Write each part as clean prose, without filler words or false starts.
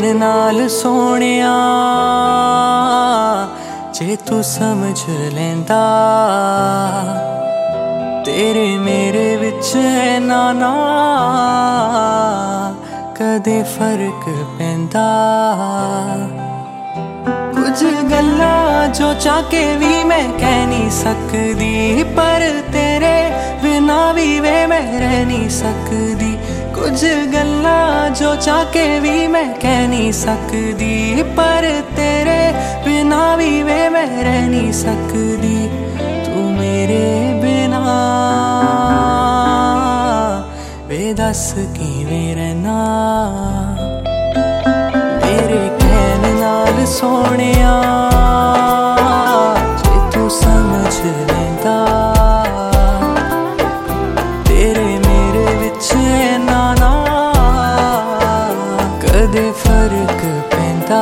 नाल सोहणिया जे तू समझ लेंदा तेरे मेरे विच ना कदे फर्क पैंदा। कुछ गल्लां जो चाके भी मैं कह नहीं सकदी, पर तेरे बिना भी वे मैं रह नहीं सकदी। कुछ गल्लां जो चाके भी मैं कह नहीं सकदी, पर तेरे बिना भी वे मैं रह नहीं सकदी। तू मेरे बिना वे दस किवें रहना, मेरे कहन नाल सोहणिया जे तू समझ लेंदा तेरे मेरे विच ना कदे फर्क पैंदा।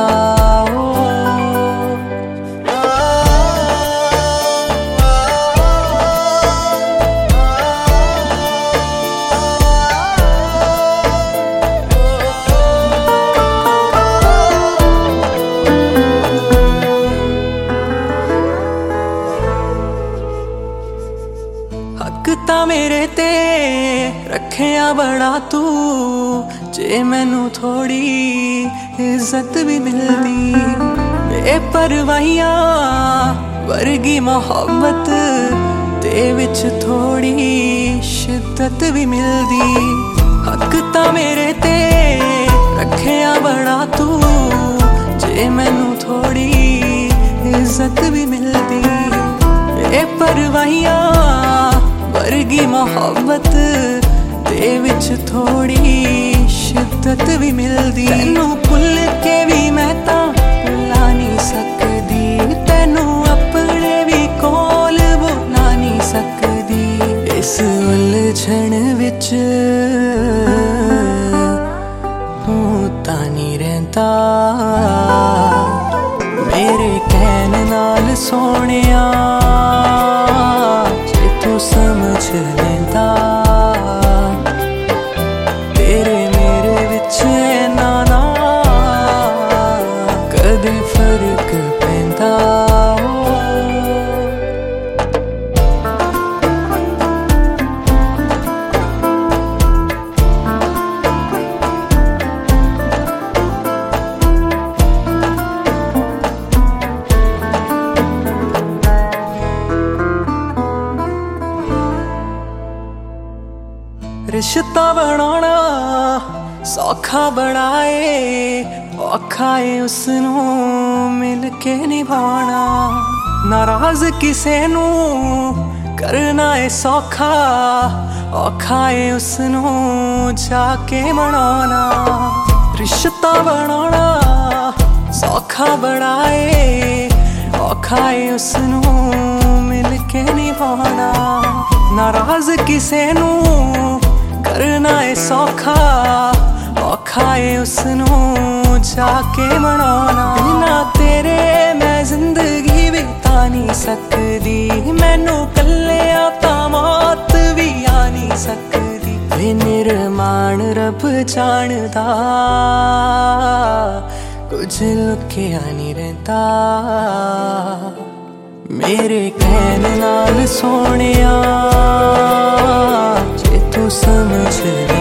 हक तां मेरे ते रखिया बड़ा तू, जे मैनू थोड़ी इज्जत भी मिलदी। बेपरवाहियां वर्गी मोहब्बत ते विच थोड़ी शिद्दत भी मिलदी। हक तां मेरे ते रखिया बड़ा तू, जे मैनू थोड़ी इज्जत भी मिलदी। बेपरवाहियां वर्गी मोहब्बत दे विच थोड़ी शिद्दत भी मिलदी। तैनू भुल के भी मैं तां भुला नहीं सकदी, तैनू अपने भी कोल बुला नहीं सकदी। इस उलझन विच तू तां नहीं रहिंदा, मेरे कहन नाल सोहणिया जे तू समझ लेंदा तेरे मेरे विच ना कदे फर्क पैंदा। रिश्ता बनाना सौखा बड़ा है, औखा है उसनू मिल के निभाना। नाराज किसे नू करना है सौखा, औखा है उसनू जाके मनाना। रिश्ता बनाना सौखा बड़ा है, औखा है उसनू मिल के निभाना। नाराज किसे नू करना है सौखा, औखा है उसनू जाके मनाना। बिना तेरे मैं जिंदगी बिता नहीं सकदी, मैनू कल्लिया तां मौत भी आ नहीं सकदी। वे निर्माण रब जानदा, कुछ लुकिया नहीं रहता। मेरे कहन नाल सोहणिया जे तू समझ